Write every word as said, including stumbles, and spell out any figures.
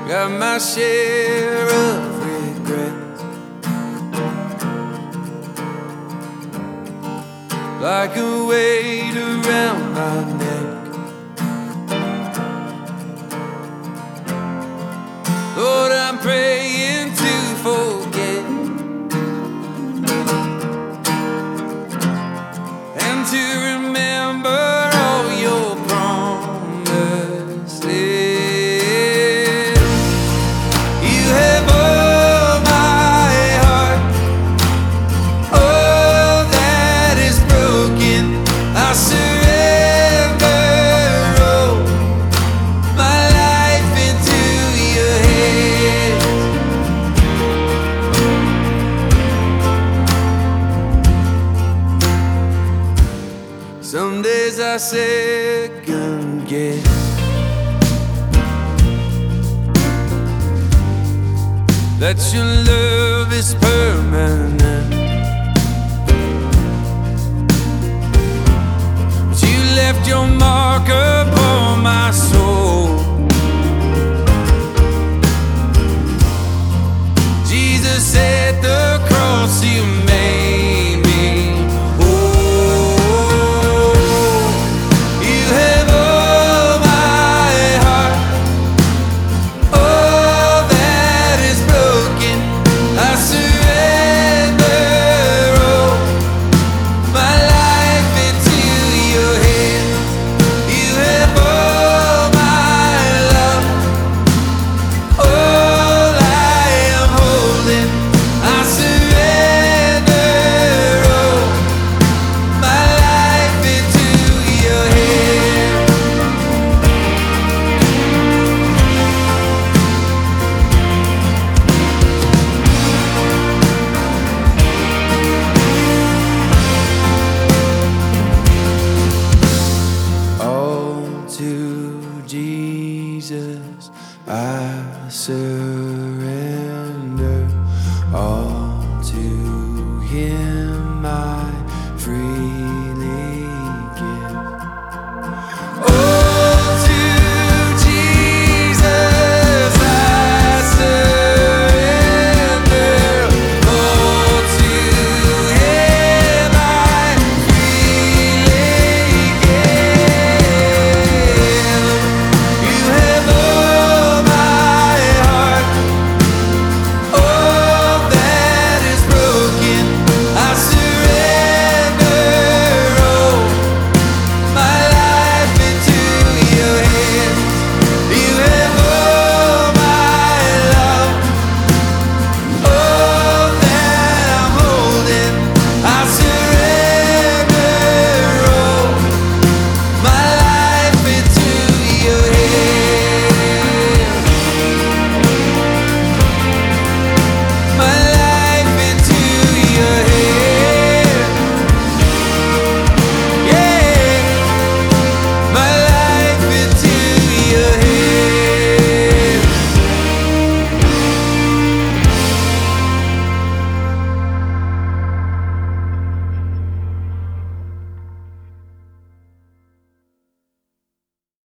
got my share of regrets, like a weight around my neck. Lord, I'm praying to forget and to remember all your promises. You have all my heart, all that is broken. I surrender all my life into your hands. Some days I second guess that your love is permanent, but you left your mark upon my soul. Jesus, at the cross you made me whole. You have all my heart, all that is broken. I surrender all my life into your hands. You have all my love, all I am holding. I surrender all my life into your hands. All to Jesus I surrender, all to Him I freely